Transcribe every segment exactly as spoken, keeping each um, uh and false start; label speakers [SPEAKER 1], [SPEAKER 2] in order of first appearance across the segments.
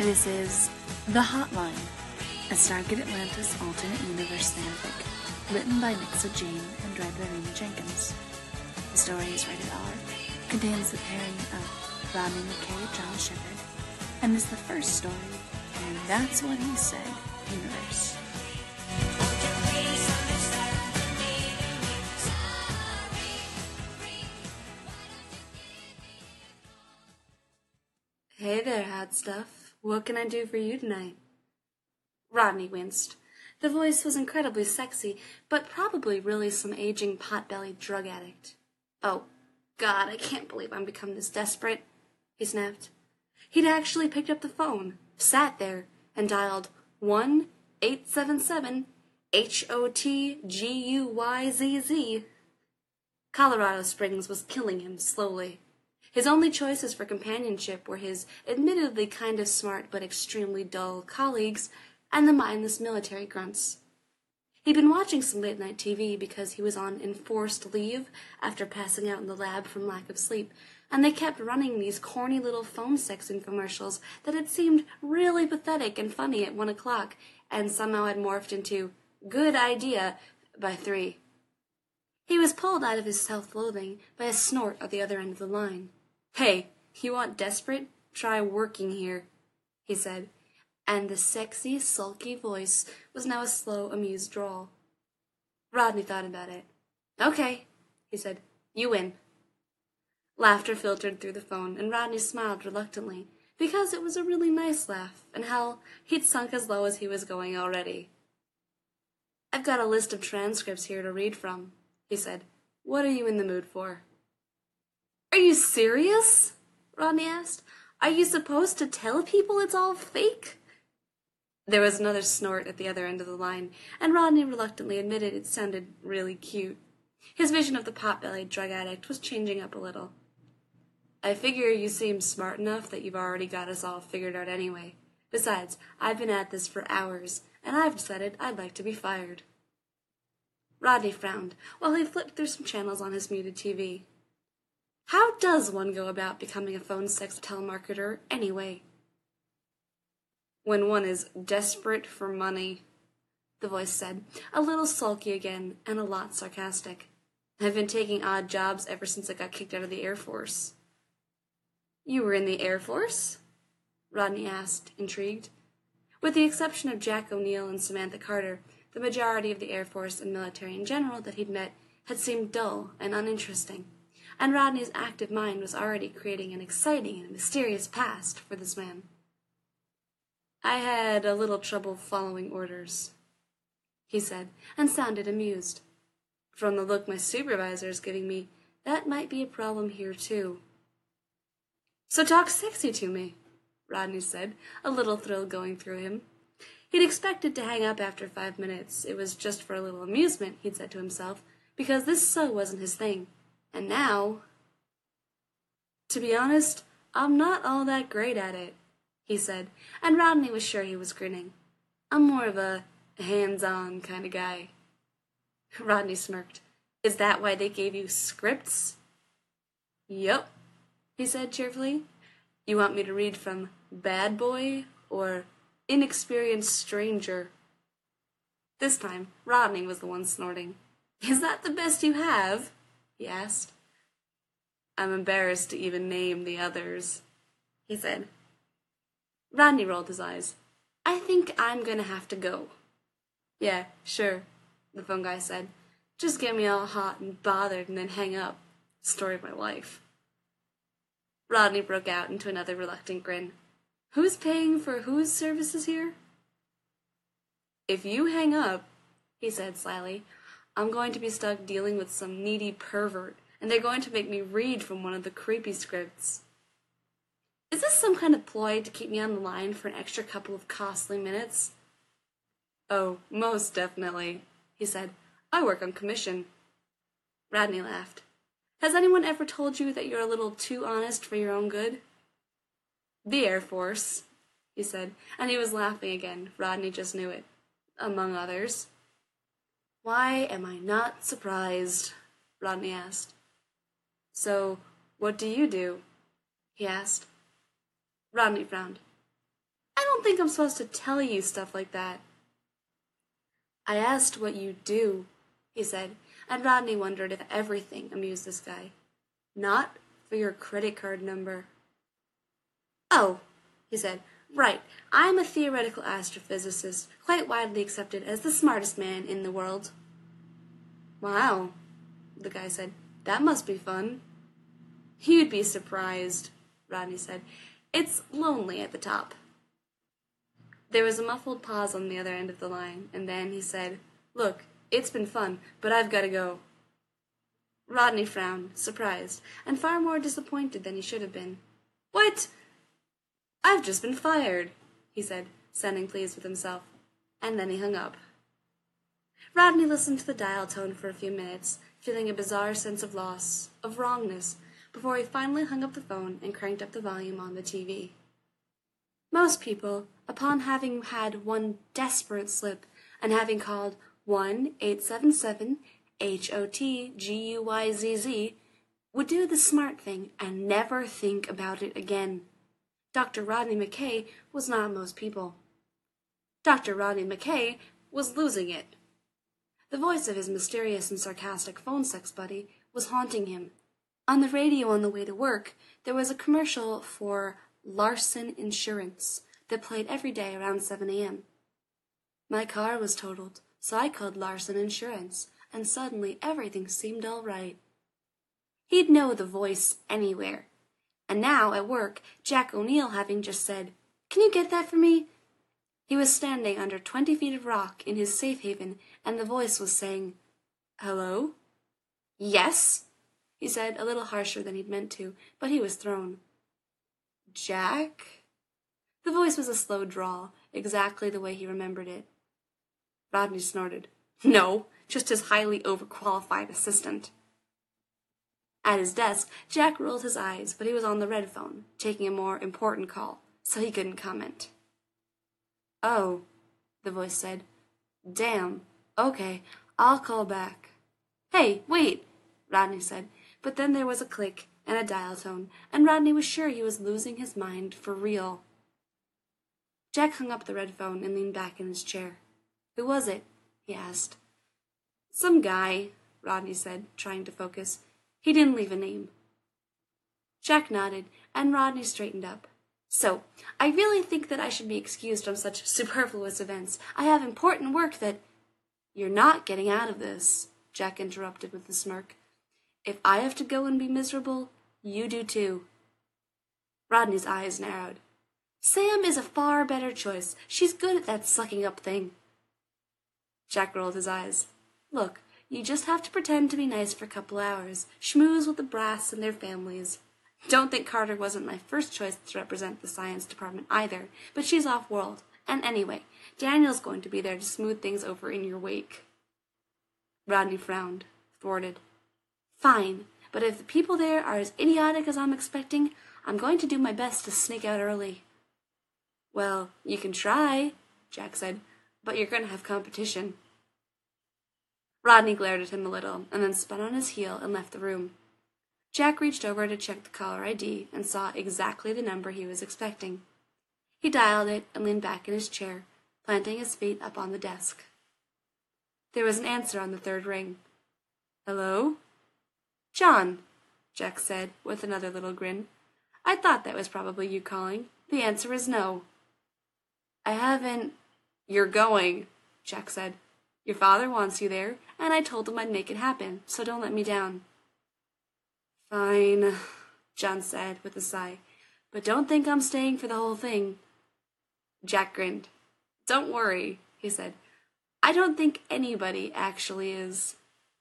[SPEAKER 1] This is The Hotline, a Stargate Atlantis alternate universe fanfic, written by Nixa Jane and read by Rena Jenkins. The story is rated R, contains the pairing of Rodney McKay, John Shepard, and is the first story, and that's what he said, universe.
[SPEAKER 2] Hey there, hot stuff. What can I do for you tonight? Rodney winced. The voice was incredibly sexy, but probably really some aging pot-bellied drug addict. Oh, God, I can't believe I'm become this desperate, he snapped. He'd actually picked up the phone, sat there, and dialed one eight seven seven H O T G U Y Z Z. Colorado Springs was killing him slowly. His only choices for companionship were his admittedly kind of smart but extremely dull colleagues and the mindless military grunts. He'd been watching some late-night T V because he was on enforced leave after passing out in the lab from lack of sleep, and they kept running these corny little phone sex infomercials that had seemed really pathetic and funny at one o'clock and somehow had morphed into good idea by three. He was pulled out of his self-loathing by a snort at the other end of the line. "Hey, you want desperate? Try working here," he said, and the sexy, sulky voice was now a slow, amused drawl. Rodney thought about it. "Okay," he said. "You win." Laughter filtered through the phone, and Rodney smiled reluctantly, because it was a really nice laugh, and hell, he'd sunk as low as he was going already. "I've got a list of transcripts here to read from," he said. "What are you in the mood for?" "Are you serious?" Rodney asked. "Are you supposed to tell people it's all fake?" There was another snort at the other end of the line, and Rodney reluctantly admitted it sounded really cute. His vision of the pot-bellied drug addict was changing up a little. "I figure you seem smart enough that you've already got us all figured out anyway. Besides, I've been at this for hours, and I've decided I'd like to be fired." Rodney frowned while he flipped through some channels on his muted T V. How does one go about becoming a phone sex telemarketer anyway? "When one is desperate for money," the voice said, a little sulky again and a lot sarcastic. "I've been taking odd jobs ever since I got kicked out of the Air Force." "You were in the Air Force?" Rodney asked, intrigued. With the exception of Jack O'Neill and Samantha Carter, the majority of the Air Force and military in general that he'd met had seemed dull and uninteresting, and Rodney's active mind was already creating an exciting and mysterious past for this man. "I had a little trouble following orders," he said, and sounded amused. "From the look my supervisor is giving me, that might be a problem here, too." "So talk sexy to me," Rodney said, a little thrill going through him. He'd expected to hang up after five minutes. It was just for a little amusement, he'd said to himself, because this so wasn't his thing. And now... "To be honest, I'm not all that great at it," he said, and Rodney was sure he was grinning. "I'm more of a hands-on kind of guy." Rodney smirked. "Is that why they gave you scripts?" "Yup," he said cheerfully. "You want me to read from Bad Boy or Inexperienced Stranger?" This time, Rodney was the one snorting. "Is that the best you have?" he asked. "I'm embarrassed to even name the others," he said. Rodney rolled his eyes. "I think I'm going to have to go." "Yeah, sure," the phone guy said. "Just get me all hot and bothered and then hang up. Story of my life." Rodney broke out into another reluctant grin. "Who's paying for whose services here?" "If you hang up," he said slyly, "I'm going to be stuck dealing with some needy pervert, and they're going to make me read from one of the creepy scripts." "Is this some kind of ploy to keep me on the line for an extra couple of costly minutes?" "Oh, most definitely," he said. "I work on commission." Rodney laughed. "Has anyone ever told you that you're a little too honest for your own good?" "The Air Force," he said, and he was laughing again. Rodney just knew it. "Among others." "Why am I not surprised?" Rodney asked. "So, what do you do?" he asked. Rodney frowned. "I don't think I'm supposed to tell you stuff like that. I asked what you do, he said, and Rodney wondered if everything amused this guy. Not for your credit card number. Oh, he said, right, I'm a theoretical astrophysicist, quite widely accepted as the smartest man in the world. Wow, the guy said, that must be fun. You'd be surprised, Rodney said. It's lonely at the top. There was a muffled pause on the other end of the line, and then he said, Look, it's been fun, but I've got to go. Rodney frowned, surprised, and far more disappointed than he should have been. What? I've just been fired, he said, sounding pleased with himself, and then he hung up. Rodney listened to the dial tone for a few minutes, feeling a bizarre sense of loss, of wrongness, before he finally hung up the phone and cranked up the volume on the T V. Most people, upon having had one desperate slip and having called one eight seven seven H O T G U Y Z Z, would do the smart thing and never think about it again. Doctor Rodney McKay was not most people. Doctor Rodney McKay was losing it. The voice of his mysterious and sarcastic phone sex buddy was haunting him. On the radio on the way to work, there was a commercial for Larson Insurance that played every day around seven a.m. My car was totaled, so I called Larson Insurance, and suddenly everything seemed all right. He'd know the voice anywhere. And now, at work, Jack O'Neill having just said, Can you get that for me? He was standing under twenty feet of rock in his safe haven, and the voice was saying, Hello? Yes, he said, a little harsher than he'd meant to, but he was thrown. Jack? The voice was a slow drawl, exactly the way he remembered it. Rodney snorted. No, just his highly overqualified assistant. At his desk, Jack rolled his eyes, but he was on the red phone, taking a more important call, so he couldn't comment. Oh, the voice said. Damn. Okay, I'll call back. Hey, wait, Rodney said, but then there was a click and a dial tone, and Rodney was sure he was losing his mind for real. Jack hung up the red phone and leaned back in his chair. Who was it? He asked. Some guy, Rodney said, trying to focus. He didn't leave a name. Jack nodded, and Rodney straightened up. So, I really think that I should be excused from such superfluous events. I have important work that... You're not getting out of this, Jack interrupted with a smirk. If I have to go and be miserable, you do too. Rodney's eyes narrowed. Sam is a far better choice. She's good at that sucking up thing. Jack rolled his eyes. Look, you just have to pretend to be nice for a couple hours, schmooze with the brass and their families. Don't think Carter wasn't my first choice to represent the science department either, but she's off-world. And anyway, Daniel's going to be there to smooth things over in your wake. Rodney frowned, thwarted. Fine, but if the people there are as idiotic as I'm expecting, I'm going to do my best to sneak out early. Well, you can try, Jack said, but you're going to have competition. Rodney glared at him a little, and then spun on his heel and left the room. Jack reached over to check the caller I D and saw exactly the number he was expecting. He dialed it and leaned back in his chair, planting his feet up on the desk. There was an answer on the third ring. Hello? John, Jack said, with another little grin. I thought that was probably you calling. The answer is no. I haven't... You're going, Jack said. Your father wants you there, and I told him I'd make it happen, so don't let me down. Fine, John said with a sigh, but don't think I'm staying for the whole thing. Jack grinned. Don't worry, he said. I don't think anybody actually is.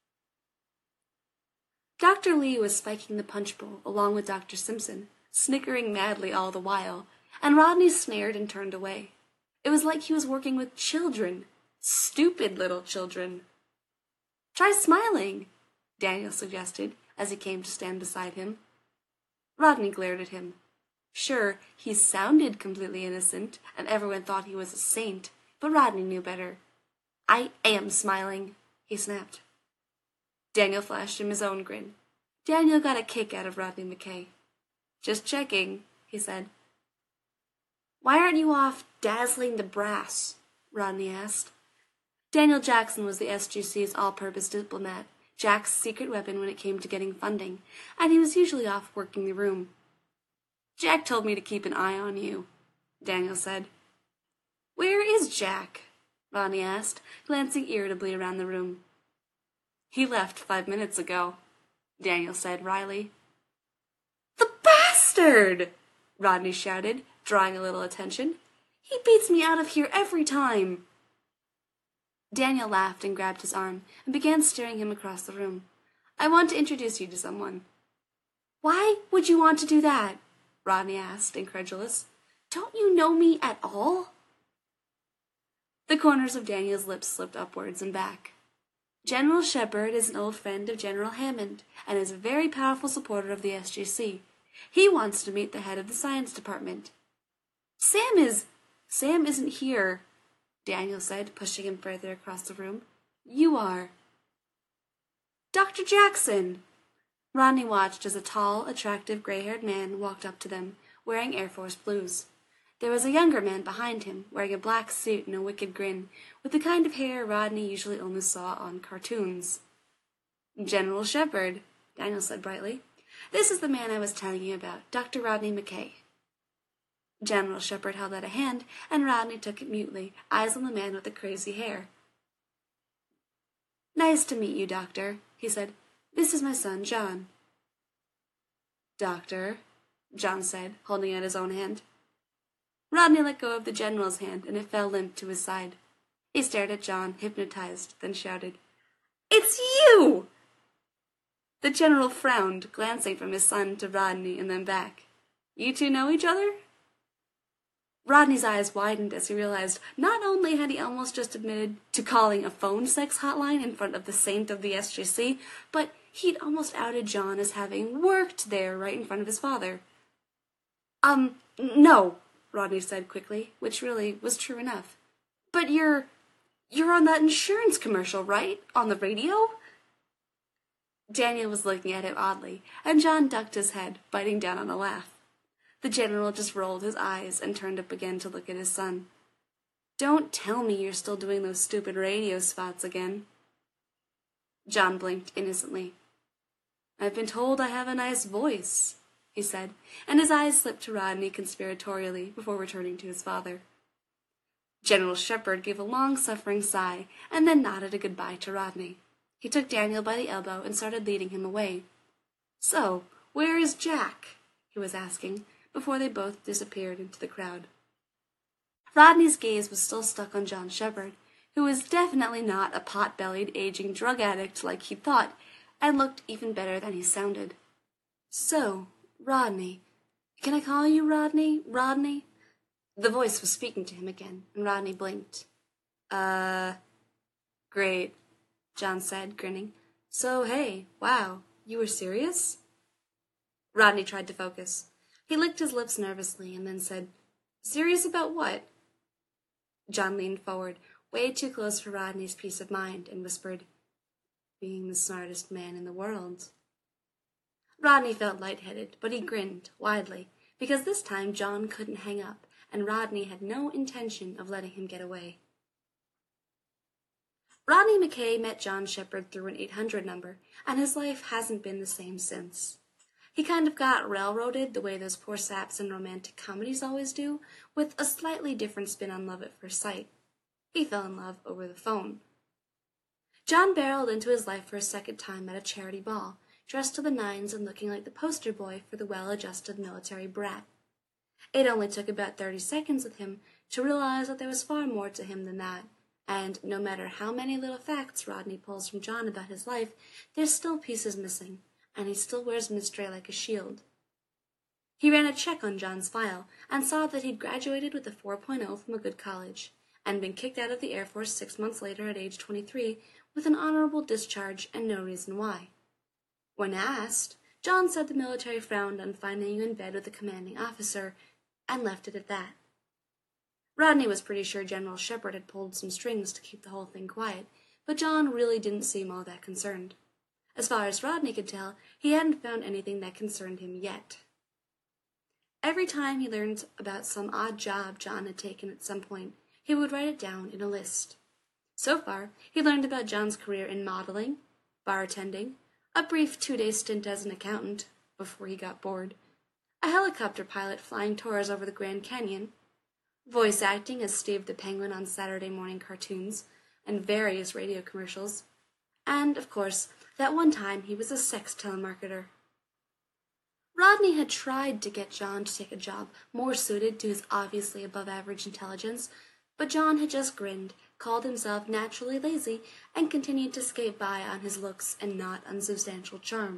[SPEAKER 2] Doctor Lee was spiking the punch bowl along with Doctor Simpson, snickering madly all the while, and Rodney snared and turned away. It was like he was working with children, stupid little children. Try smiling, Daniel suggested, as he came to stand beside him. Rodney glared at him. Sure, he sounded completely innocent, and everyone thought he was a saint, but Rodney knew better. I am smiling, he snapped. Daniel flashed him his own grin. Daniel got a kick out of Rodney McKay. Just checking, he said. Why aren't you off dazzling the brass?" Rodney asked. Daniel Jackson was the S G C's all-purpose diplomat, Jack's secret weapon when it came to getting funding, and he was usually off working the room. "Jack told me to keep an eye on you," Daniel said. "Where is Jack?" Rodney asked, glancing irritably around the room. "He left five minutes ago," Daniel said wryly. "The bastard!" Rodney shouted, drawing a little attention. "He beats me out of here every time." Daniel laughed and grabbed his arm and began steering him across the room. "I want to introduce you to someone." "Why would you want to do that?" Rodney asked, incredulous. "Don't you know me at all?" The corners of Daniel's lips slipped upwards and back. "General Shepard is an old friend of General Hammond and is a very powerful supporter of the S G C. He wants to meet the head of the science department." Sam is... Sam isn't here," Daniel said, pushing him further across the room. "You are." "Doctor Jackson!" Rodney watched as a tall, attractive, gray-haired man walked up to them, wearing Air Force blues. There was a younger man behind him, wearing a black suit and a wicked grin, with the kind of hair Rodney usually only saw on cartoons. "General Shepard," Daniel said brightly. "This is the man I was telling you about, Doctor Rodney McKay." General Shepard held out a hand, and Rodney took it mutely, eyes on the man with the crazy hair. "Nice to meet you, Doctor," he said. "This is my son, John." "Doctor," John said, holding out his own hand. Rodney let go of the General's hand, and it fell limp to his side. He stared at John, hypnotized, then shouted, "It's you!" The General frowned, glancing from his son to Rodney and then back. "You two know each other?" Rodney's eyes widened as he realized not only had he almost just admitted to calling a phone sex hotline in front of the saint of the S G C, but he'd almost outed John as having worked there right in front of his father. Um, no, Rodney said quickly, which really was true enough. "But you're... you're on that insurance commercial, right? On the radio?" Daniel was looking at him oddly, and John ducked his head, biting down on a laugh. The General just rolled his eyes and turned up again to look at his son. "Don't tell me you're still doing those stupid radio spots again." John blinked innocently. "I've been told I have a nice voice," he said, and his eyes slipped to Rodney conspiratorially before returning to his father. General Shepard gave a long-suffering sigh and then nodded a goodbye to Rodney. He took Daniel by the elbow and started leading him away. "So, where is Jack?" he was asking, before they both disappeared into the crowd. Rodney's gaze was still stuck on John Shepard, who was definitely not a pot-bellied, aging drug addict like he'd thought, and looked even better than he sounded. "So, Rodney. Can I call you Rodney? Rodney?" The voice was speaking to him again, and Rodney blinked. Uh, great, John said, grinning. "So, hey, wow, you were serious?" Rodney tried to focus. He licked his lips nervously and then said, "Serious about what?" John leaned forward, way too close for Rodney's peace of mind, and whispered, "Being the smartest man in the world." Rodney felt lightheaded, but he grinned widely, because this time John couldn't hang up, and Rodney had no intention of letting him get away. Rodney McKay met John Shepard through an eight hundred number, and his life hasn't been the same since. He kind of got railroaded the way those poor saps in romantic comedies always do, with a slightly different spin on love at first sight. He fell in love over the phone. John barreled into his life for a second time at a charity ball, dressed to the nines and looking like the poster boy for the well-adjusted military brat. It only took about thirty seconds with him to realize that there was far more to him than that, and no matter how many little facts Rodney pulls from John about his life, there's still pieces missing, and he still wears Mistray like a shield. He ran a check on John's file and saw that he'd graduated with a four point oh from a good college, and been kicked out of the Air Force six months later at age twenty-three with an honorable discharge and no reason why. When asked, John said the military frowned on finding you in bed with a commanding officer, and left it at that. Rodney was pretty sure General Shepard had pulled some strings to keep the whole thing quiet, but John really didn't seem all that concerned. As far as Rodney could tell, he hadn't found anything that concerned him yet. Every time he learned about some odd job John had taken at some point, he would write it down in a list. So far, he learned about John's career in modeling, bartending, a brief two-day stint as an accountant before he got bored, a helicopter pilot flying tours over the Grand Canyon, voice acting as Steve the Penguin on Saturday morning cartoons and various radio commercials, and, of course, that one time he was a sex telemarketer. Rodney had tried to get John to take a job more suited to his obviously above-average intelligence, but John had just grinned, called himself naturally lazy, and continued to skate by on his looks and not unsubstantial charm.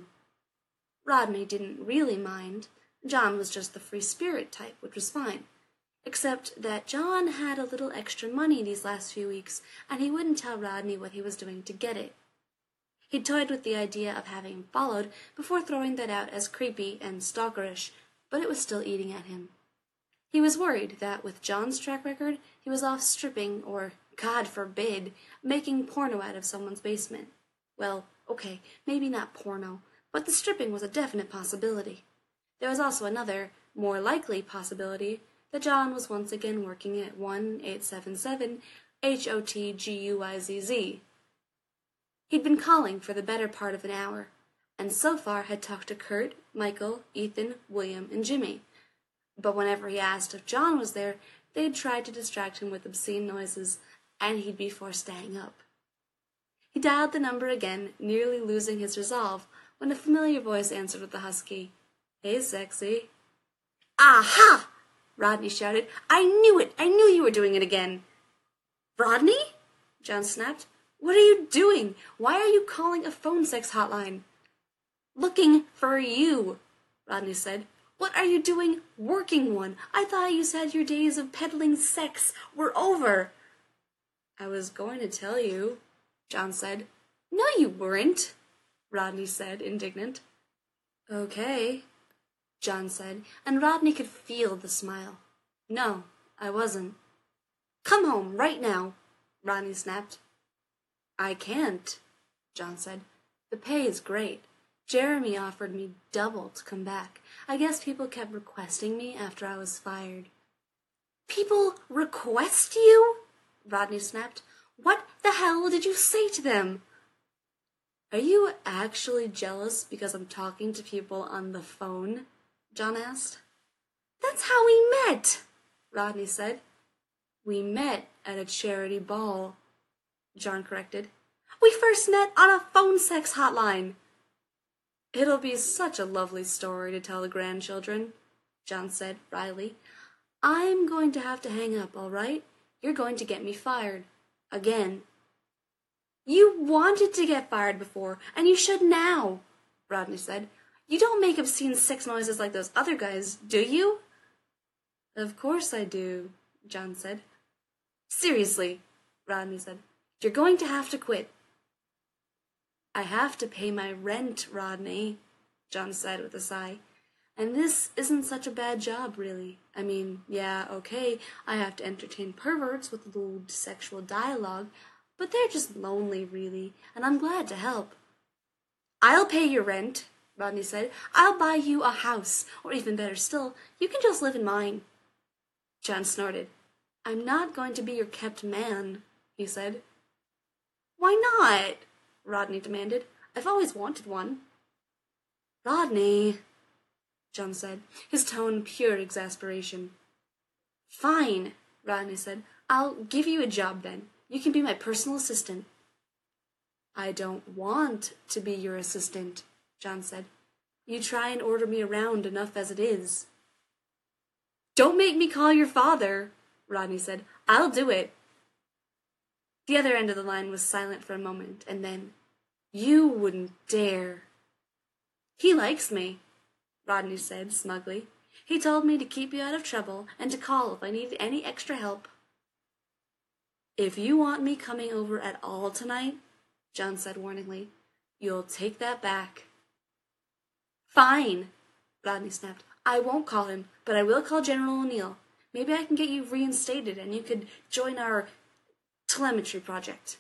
[SPEAKER 2] Rodney didn't really mind. John was just the free spirit type, which was fine. Except that John had a little extra money these last few weeks, and he wouldn't tell Rodney what he was doing to get it. He toyed with the idea of having him followed before throwing that out as creepy and stalkerish, but it was still eating at him. He was worried that with John's track record, he was off stripping or, God forbid, making porno out of someone's basement. Well, okay, maybe not porno, but the stripping was a definite possibility. There was also another, more likely possibility that John was once again working at one eight seven seven H O T G U I Z Z. He'd been calling for the better part of an hour, and so far had talked to Kurt, Michael, Ethan, William, and Jimmy. But whenever he asked if John was there, they'd try to distract him with obscene noises, and he'd be forced to hang up. He dialed the number again, nearly losing his resolve, when a familiar voice answered with a husky, "Hey, sexy." "Aha!" Rodney shouted. "I knew it! I knew you were doing it again!" "Rodney?" John snapped. "What are you doing? Why are you calling a phone sex hotline?" "Looking for you," Rodney said. "What are you doing working one? I thought you said your days of peddling sex were over." "I was going to tell you," John said. "No, you weren't," Rodney said, indignant. "Okay," John said, and Rodney could feel the smile. "No, I wasn't." "Come home, right now," Rodney snapped. "I can't," John said. "The pay is great. Jeremy offered me double to come back. I guess people kept requesting me after I was fired." "People request you?" Rodney snapped. "What the hell did you say to them?" "Are you actually jealous because I'm talking to people on the phone?" John asked. "That's how we met," Rodney said. "We met at a charity ball," John corrected. "We first met on a phone sex hotline." "It'll be such a lovely story to tell the grandchildren," John said wryly. "I'm going to have to hang up, all right? You're going to get me fired. Again." "You wanted to get fired before, and you should now," Rodney said. "You don't make obscene sex noises like those other guys, do you?" "Of course I do," John said. "Seriously," Rodney said. "You're going to have to quit." "I have to pay my rent, Rodney," John said with a sigh. "And this isn't such a bad job, really. I mean, yeah, okay, I have to entertain perverts with lewd sexual dialogue, but they're just lonely, really, and I'm glad to help." "I'll pay your rent," Rodney said. "I'll buy you a house, or even better still, you can just live in mine." John snorted. "I'm not going to be your kept man," he said. "Why not?" Rodney demanded. "I've always wanted one." "Rodney," John said, his tone pure exasperation. "Fine," Rodney said. "I'll give you a job then. You can be my personal assistant." "I don't want to be your assistant," John said. "You try and order me around enough as it is." "Don't make me call your father," Rodney said. "I'll do it." The other end of the line was silent for a moment, and then, "You wouldn't dare." "He likes me," Rodney said smugly. "He told me to keep you out of trouble and to call if I needed any extra help." "If you want me coming over at all tonight," John said warningly, "you'll take that back." "Fine," Rodney snapped. "I won't call him, but I will call General O'Neill. Maybe I can get you reinstated and you could join our telemetry project."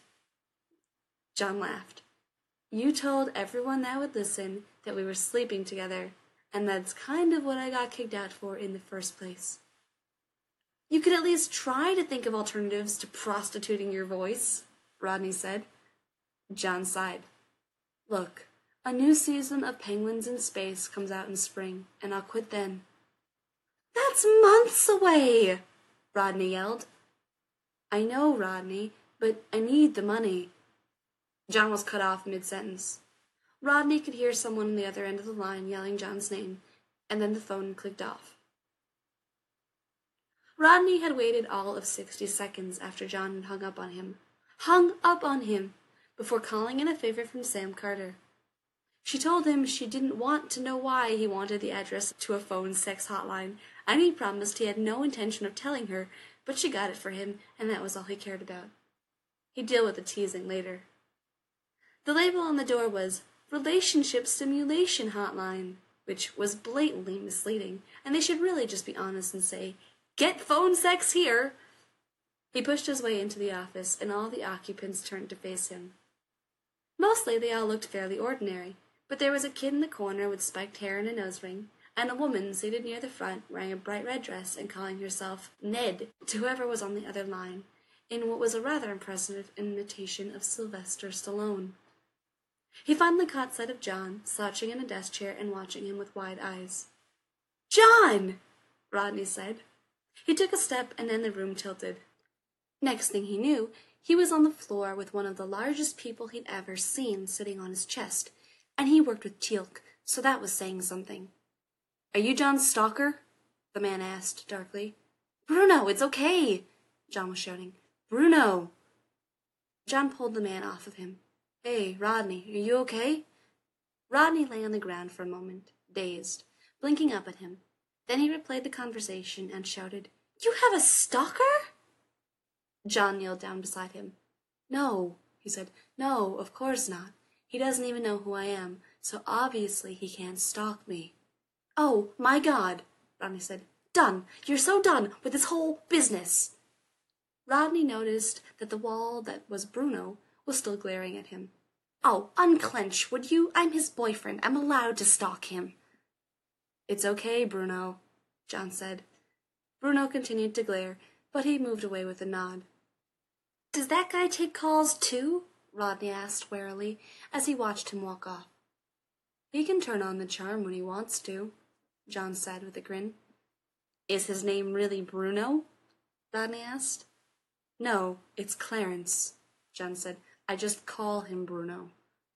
[SPEAKER 2] John laughed. "You told everyone that would listen that we were sleeping together, And that's kind of what I got kicked out for in the first place. You could at least try to think of alternatives to prostituting your voice, Rodney said. John sighed. Look, a new season of Penguins in Space comes out in spring, and I'll quit then. That's months away, Rodney yelled. I know, Rodney, but I need the money. John was cut off mid-sentence. Rodney could hear someone on the other end of the line yelling John's name, and then the phone clicked off. Rodney had waited all of sixty seconds after John had hung up on him. Hung up on him! Before calling in a favor from Sam Carter. She told him she didn't want to know why he wanted the address to a phone sex hotline, and he promised he had no intention of telling her, but she got it for him, and that was all he cared about. He'd deal with the teasing later. The label on the door was Relationship Stimulation Hotline, which was blatantly misleading, and they should really just be honest and say, Get phone sex here! He pushed his way into the office, and all the occupants turned to face him. Mostly they all looked fairly ordinary, but there was a kid in the corner with spiked hair and a nose ring, and a woman seated near the front wearing a bright red dress and calling herself Ned to whoever was on the other line, in what was a rather impressive imitation of Sylvester Stallone. He finally caught sight of John, slouching in a desk chair and watching him with wide eyes. John! Rodney said. He took a step, and then the room tilted. Next thing he knew, he was on the floor with one of the largest people he'd ever seen sitting on his chest, and he worked with Teal'c, so that was saying something. Are you John's stalker? The man asked darkly. Bruno, it's okay, John was shouting. Bruno! John pulled the man off of him. Hey, Rodney, are you okay? Rodney lay on the ground for a moment, dazed, blinking up at him. Then he replayed the conversation and shouted, You have a stalker? John kneeled down beside him. No, he said. No, of course not. He doesn't even know who I am, so obviously he can't stalk me. Oh, my God, Rodney said. Done. You're so done with this whole business. Rodney noticed that the wall that was Bruno was still glaring at him. Oh, unclench, would you? I'm his boyfriend. I'm allowed to stalk him. It's okay, Bruno, John said. Bruno continued to glare, but he moved away with a nod. Does that guy take calls, too? Rodney asked warily, as he watched him walk off. He can turn on the charm when he wants to, John said with a grin. Is his name really Bruno? Rodney asked. No, it's Clarence, John said. I just call him Bruno.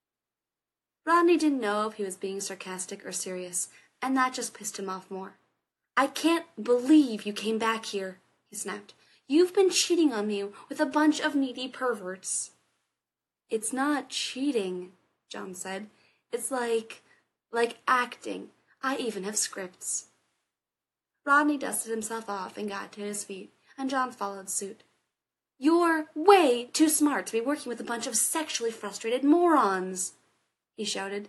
[SPEAKER 2] Rodney didn't know if he was being sarcastic or serious, and that just pissed him off more. I can't believe you came back here, he snapped. You've been cheating on me with a bunch of needy perverts. It's not cheating, John said. It's like, like acting. I even have scripts. Rodney dusted himself off and got to his feet, and John followed suit. You're way too smart to be working with a bunch of sexually frustrated morons, he shouted.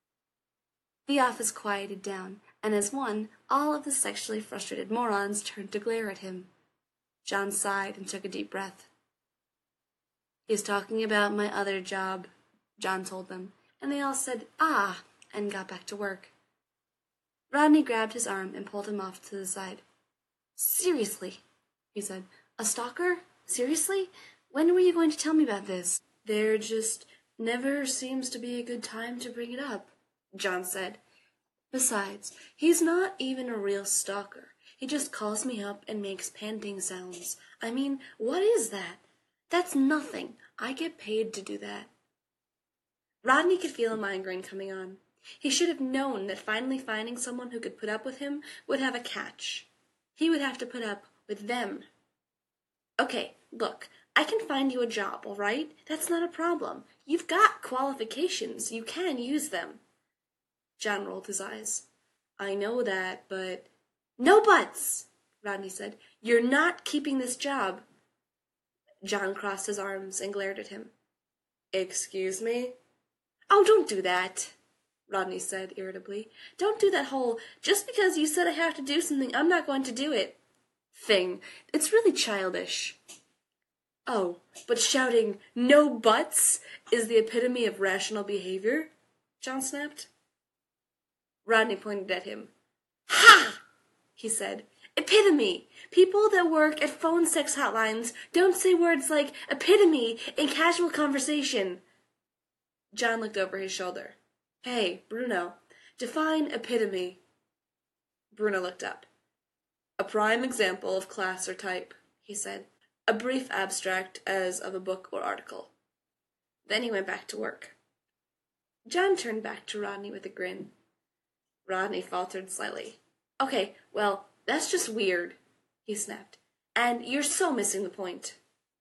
[SPEAKER 2] The office quieted down, and as one, all of the sexually frustrated morons turned to glare at him. John sighed and took a deep breath. He's talking about my other job, John told them, and they all said, ah, and got back to work. Rodney grabbed his arm and pulled him off to the side. Seriously, he said, a stalker? Seriously? When were you going to tell me about this? There just never seems to be a good time to bring it up, John said. Besides, he's not even a real stalker. He just calls me up and makes panting sounds. I mean, what is that? That's nothing. I get paid to do that. Rodney could feel a migraine coming on. He should have known that finally finding someone who could put up with him would have a catch. He would have to put up with them. Okay, look, I can find you a job, all right? That's not a problem. You've got qualifications. You can use them. John rolled his eyes. I know that, but... No buts, Rodney said. You're not keeping this job. John crossed his arms and glared at him. Excuse me? Oh, don't do that, Rodney said irritably. Don't do that whole, just because you said I have to do something, I'm not going to do it thing. It's really childish. Oh, but shouting, no buts, is the epitome of rational behavior? John snapped. Rodney pointed at him. Ha! He said. Epitome! People that work at phone sex hotlines don't say words like epitome in casual conversation. John looked over his shoulder. Hey, Bruno, define epitome. Bruno looked up. A prime example of class or type, he said. A brief abstract as of a book or article. Then he went back to work. John turned back to Rodney with a grin. Rodney faltered slightly. Okay, well, that's just weird, he snapped. And you're so missing the point.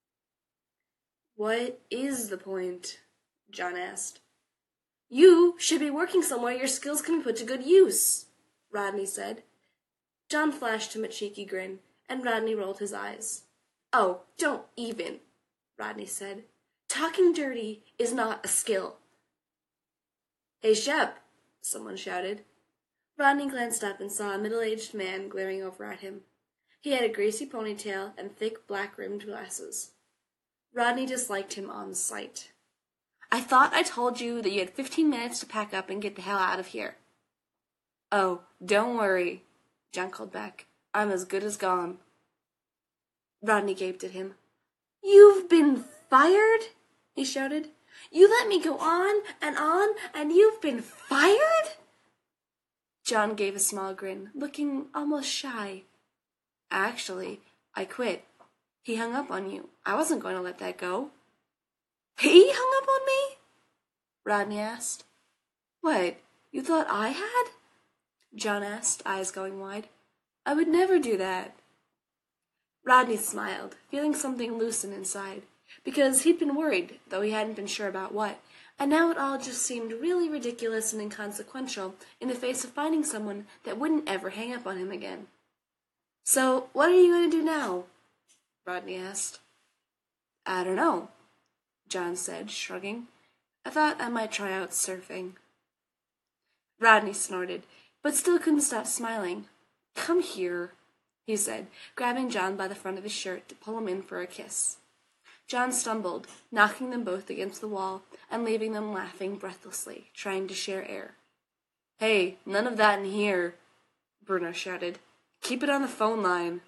[SPEAKER 2] What is the point? John asked. You should be working somewhere your skills can be put to good use, Rodney said. John flashed him a cheeky grin, and Rodney rolled his eyes. Oh, don't even, Rodney said. Talking dirty is not a skill. Hey, Shep, someone shouted. Rodney glanced up and saw a middle-aged man glaring over at him. He had a greasy ponytail and thick black-rimmed glasses. Rodney disliked him on sight. I thought I told you that you had fifteen minutes to pack up and get the hell out of here. Oh, don't worry, John called back. I'm as good as gone. Rodney gaped at him. You've been fired? He shouted. You let me go on and on, and you've been fired? John gave a small grin, looking almost shy. Actually, I quit. He hung up on you. I wasn't going to let that go. He hung up on me? Rodney asked. What, you thought I had? John asked, eyes going wide. I would never do that. Rodney smiled, feeling something loosen inside, because he'd been worried, though he hadn't been sure about what, and now it all just seemed really ridiculous and inconsequential in the face of finding someone that wouldn't ever hang up on him again. So, what are you going to do now? Rodney asked. I don't know, John said, shrugging. I thought I might try out surfing. Rodney snorted, but still couldn't stop smiling. Come here, he said, grabbing John by the front of his shirt to pull him in for a kiss. John stumbled, knocking them both against the wall and leaving them laughing breathlessly, trying to share air. Hey, none of that in here, Bruno shouted. Keep it on the phone line.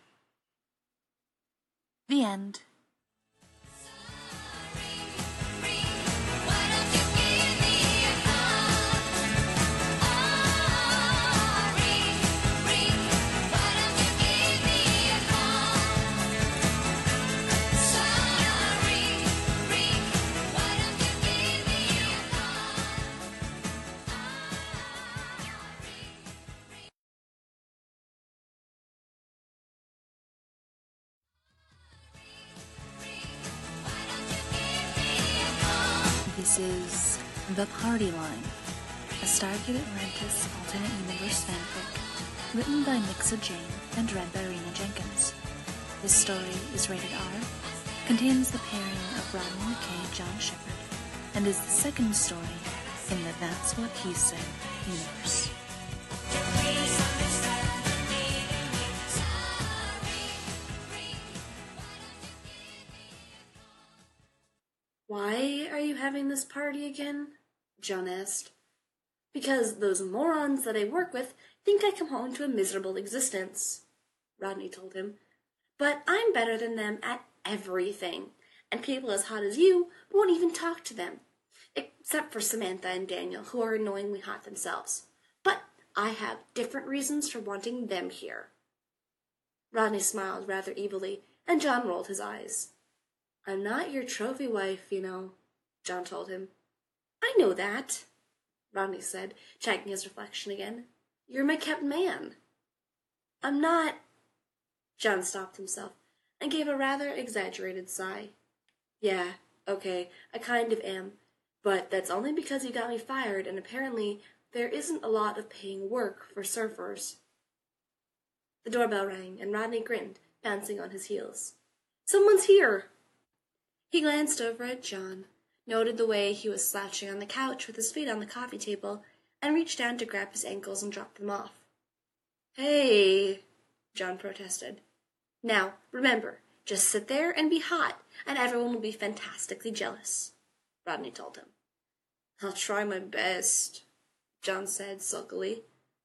[SPEAKER 1] The end. This is The Party Line, a Stargate Atlantis alternate universe fanfic, written by Nixa Jane and read by Rena Jenkins. This story is rated R, contains the pairing of Rodney McKay, John Shepard, and is the second story in the That's What He Said universe.
[SPEAKER 2] Why are you having this party again? John asked. Because those morons that I work with think I come home to a miserable existence, Rodney told him. But I'm better than them at everything, and people as hot as you won't even talk to them, except for Samantha and Daniel, who are annoyingly hot themselves. But I have different reasons for wanting them here. Rodney smiled rather evilly, and John rolled his eyes. I'm not your trophy wife, you know, John told him. I know that, Rodney said, checking his reflection again. You're my kept man. I'm not... John stopped himself and gave a rather exaggerated sigh. Yeah, okay, I kind of am, but that's only because you got me fired, and apparently there isn't a lot of paying work for surfers. The doorbell rang, and Rodney grinned, bouncing on his heels. Someone's here! He glanced over at John, noted the way he was slouching on the couch with his feet on the coffee table, and reached down to grab his ankles and drop them off. Hey, John protested. Now, remember, just sit there and be hot, and everyone will be fantastically jealous, Rodney told him. I'll try my best, John said sulkily.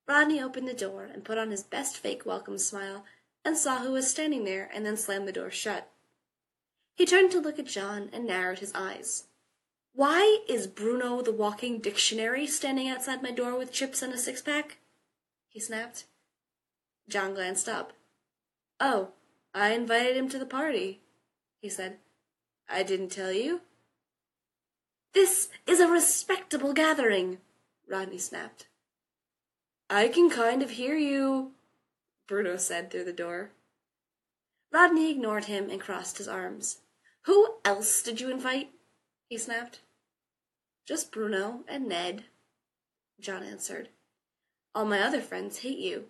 [SPEAKER 2] Rodney opened the door and put on his best fake welcome smile and saw who was standing there and then slammed the door shut. He turned to look at John and narrowed his eyes. "Why is Bruno the walking dictionary standing outside my door with chips and a six-pack?" he snapped. John glanced up. "Oh, I invited him to the party," he said. "I didn't tell you?" "This is a respectable gathering," Rodney snapped. "I can kind of hear you," Bruno said through the door. Rodney ignored him and crossed his arms. "Who else did you invite?" he snapped. "Just Bruno and Ned," John answered. "All my other friends hate you."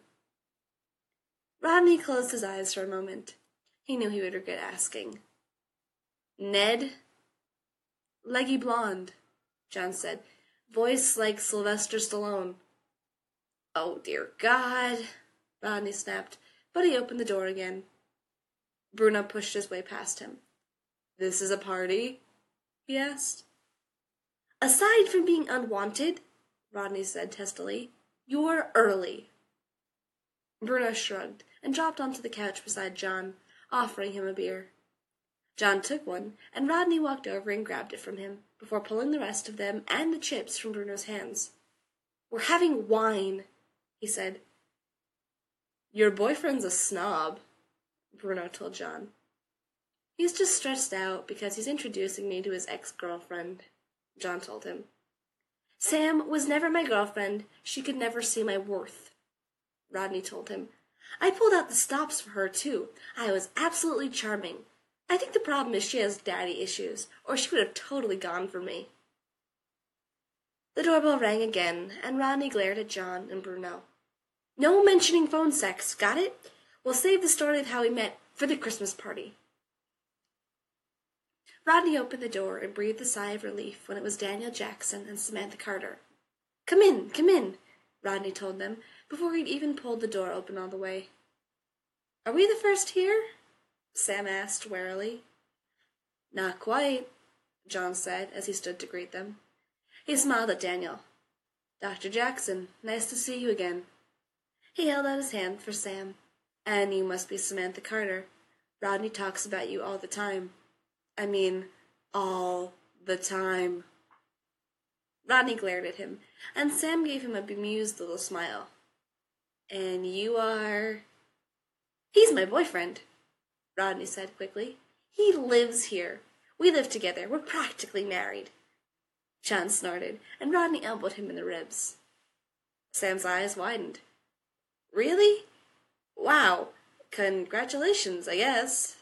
[SPEAKER 2] Rodney closed his eyes for a moment. He knew he would regret asking. "Ned?" "Leggy blonde," John said. "Voice like Sylvester Stallone." "Oh, dear God," Rodney snapped, but he opened the door again. Bruno pushed his way past him. "This is a party?" he asked. "Aside from being unwanted," Rodney said testily, "you're early." Bruno shrugged and dropped onto the couch beside John, offering him a beer. John took one, and Rodney walked over and grabbed it from him, before pulling the rest of them and the chips from Bruno's hands. "We're having wine," he said. "Your boyfriend's a snob," Bruno told John. "He's just stressed out because he's introducing me to his ex-girlfriend," John told him. "Sam was never my girlfriend. She could never see my worth," Rodney told him. "I pulled out the stops for her, too. I was absolutely charming. I think the problem is she has daddy issues, or she would have totally gone for me." The doorbell rang again, and Rodney glared at John and Bruno. "No mentioning phone sex, got it? We'll save the story of how we met for the Christmas party." Rodney opened the door and breathed a sigh of relief when it was Daniel Jackson and Samantha Carter. "Come in, come in," Rodney told them, before he'd even pulled the door open all the way. "Are we the first here?" Sam asked warily. "Not quite," John said as he stood to greet them. He smiled at Daniel. "Doctor Jackson, nice to see you again." He held out his hand for Sam. "And you must be Samantha Carter. Rodney talks about you all the time. I mean, all the time." Rodney glared at him, and Sam gave him a bemused little smile. "And you are—" "He's my boyfriend," Rodney said quickly. "He lives here. We live together. We're practically married." John snorted, and Rodney elbowed him in the ribs. Sam's eyes widened. "Really? Wow. Congratulations, I guess."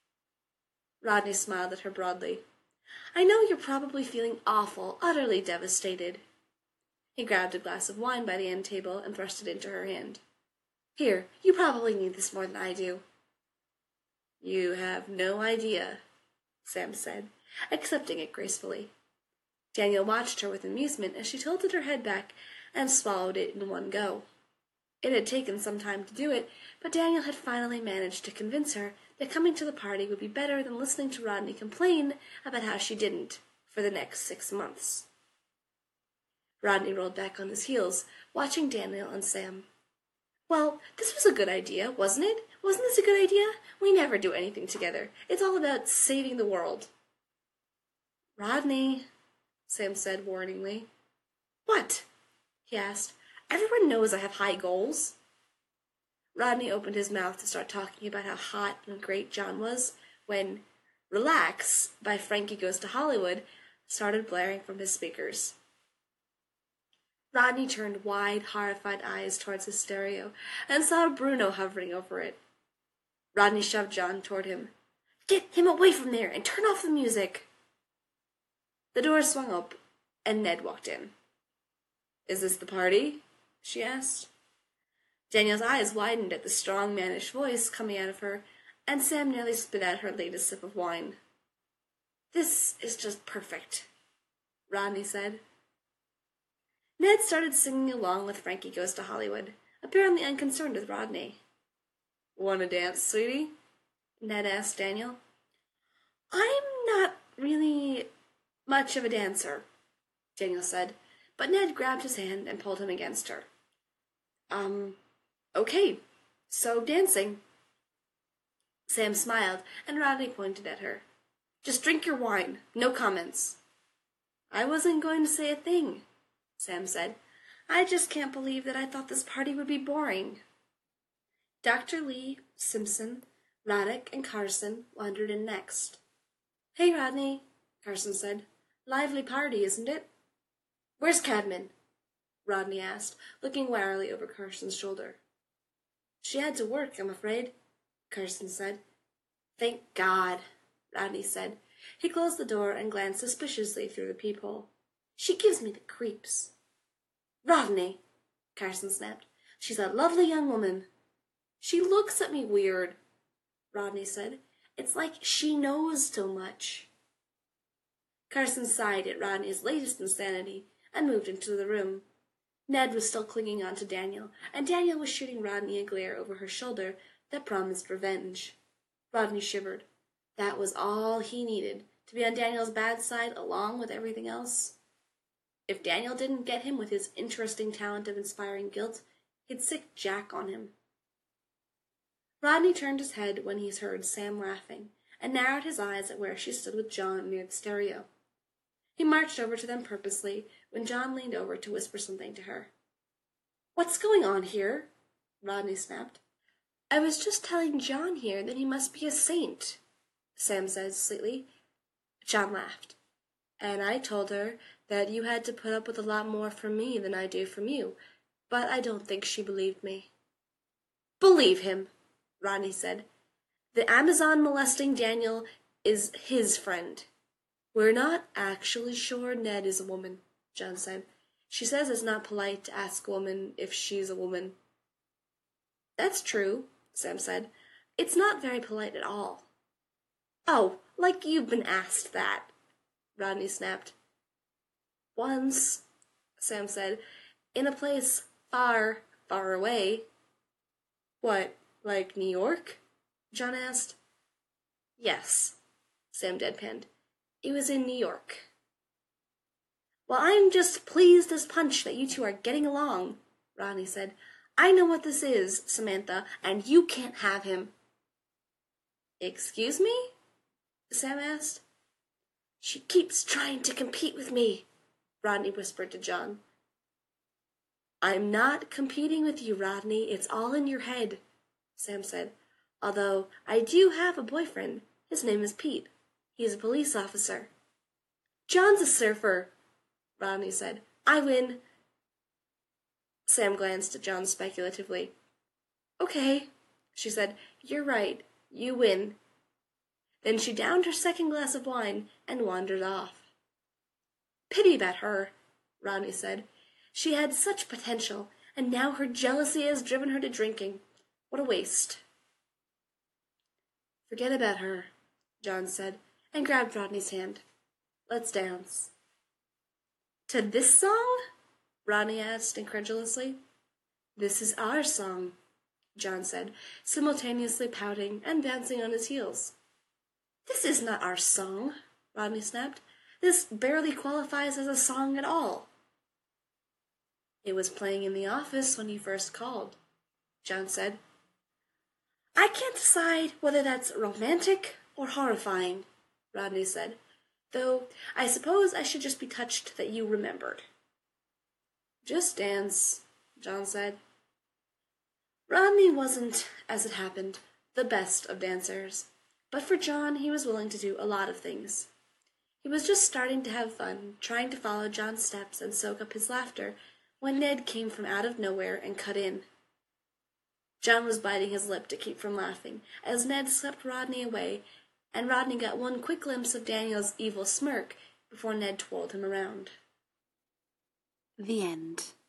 [SPEAKER 2] Rodney smiled at her broadly. "I know you're probably feeling awful, utterly devastated." He grabbed a glass of wine by the end table and thrust it into her hand. "Here, you probably need this more than I do." "You have no idea," Sam said, accepting it gracefully. Daniel watched her with amusement as she tilted her head back and swallowed it in one go. It had taken some time to do it, but Daniel had finally managed to convince her that coming to the party would be better than listening to Rodney complain about how she didn't for the next six months. Rodney rolled back on his heels, watching Daniel and Sam. "Well, this was a good idea, wasn't it? Wasn't this a good idea? We never do anything together. It's all about saving the world." "Rodney," Sam said warningly. "What?" he asked. "Everyone knows I have high goals." Rodney opened his mouth to start talking about how hot and great John was when Relax by Frankie Goes to Hollywood started blaring from his speakers. Rodney turned wide, horrified eyes towards his stereo and saw Bruno hovering over it. Rodney shoved John toward him. "Get him away from there and turn off the music." The door swung up, and Ned walked in. "Is this the party?" she asked. Daniel's eyes widened at the strong, mannish voice coming out of her, and Sam nearly spit out her latest sip of wine. "This is just perfect," Rodney said. Ned started singing along with Frankie Goes to Hollywood, apparently unconcerned with Rodney. "Want to dance, sweetie?" Ned asked Daniel. "I'm not really much of a dancer," Daniel said, but Ned grabbed his hand and pulled him against her. Um, okay, so dancing. Sam smiled, and Rodney pointed at her. Just drink your wine. No comments. I wasn't going to say a thing, Sam said. I just can't believe that I thought this party would be boring. Doctor Lee, Simpson, Radek, and Carson wandered in next. Hey, Rodney, Carson said. Lively party, isn't it? Where's Cadman? Rodney asked, looking warily over Carson's shoulder. She had to work, I'm afraid, Carson said. Thank God, Rodney said. He closed the door and glanced suspiciously through the peephole. She gives me the creeps. Rodney, Carson snapped. She's a lovely young woman. She looks at me weird, Rodney said. It's like she knows so much. Carson sighed at Rodney's latest insanity and moved into the room. Ned was still clinging on to Daniel, and Daniel was shooting Rodney a glare over her shoulder that promised revenge. Rodney shivered. That was all he needed, to be on Daniel's bad side along with everything else. If Daniel didn't get him with his interesting talent of inspiring guilt, he'd sick Jack on him. Rodney turned his head when he heard Sam laughing, and narrowed his eyes at where she stood with John near the stereo. He marched over to them purposely when John leaned over to whisper something to her. What's going on here? Rodney snapped. I was just telling John here that he must be a saint, Sam said sweetly. John laughed. And I told her that you had to put up with a lot more from me than I do from you, but I don't think she believed me. Believe him, Rodney said. The Amazon molesting Daniel is his friend. We're not actually sure Ned is a woman, John said. She says it's not polite to ask a woman if she's a woman. That's true, Sam said. It's not very polite at all. Oh, like you've been asked that, Rodney snapped. Once, Sam said, in a place far, far away. What, like New York? John asked. Yes, Sam deadpanned. It was in New York. Well, I'm just pleased as punch that you two are getting along, Rodney said. I know what this is, Samantha, and you can't have him. Excuse me? Sam asked. She keeps trying to compete with me, Rodney whispered to John. I'm not competing with you, Rodney. It's all in your head, Sam said. Although I do have a boyfriend. His name is Pete. He's a police officer. John's a surfer, Rodney said. I win. Sam glanced at John speculatively. Okay, she said. You're right. You win. Then she downed her second glass of wine and wandered off. Pity about her, Rodney said. She had such potential, and now her jealousy has driven her to drinking. What a waste. Forget about her, John said, and grabbed Rodney's hand. Let's dance. To this song? Rodney asked incredulously. This is our song, John said, simultaneously pouting and bouncing on his heels. This is not our song, Rodney snapped. This barely qualifies as a song at all. It was playing in the office when you first called, John said. I can't decide whether that's romantic or horrifying, Rodney said, though I suppose I should just be touched that you remembered. Just dance, John said. Rodney wasn't, as it happened, the best of dancers, but for John he was willing to do a lot of things. He was just starting to have fun, trying to follow John's steps and soak up his laughter, when Ned came from out of nowhere and cut in. John was biting his lip to keep from laughing, as Ned swept Rodney away, and Rodney got one quick glimpse of Daniel's evil smirk before Ned twirled him around.
[SPEAKER 1] The end.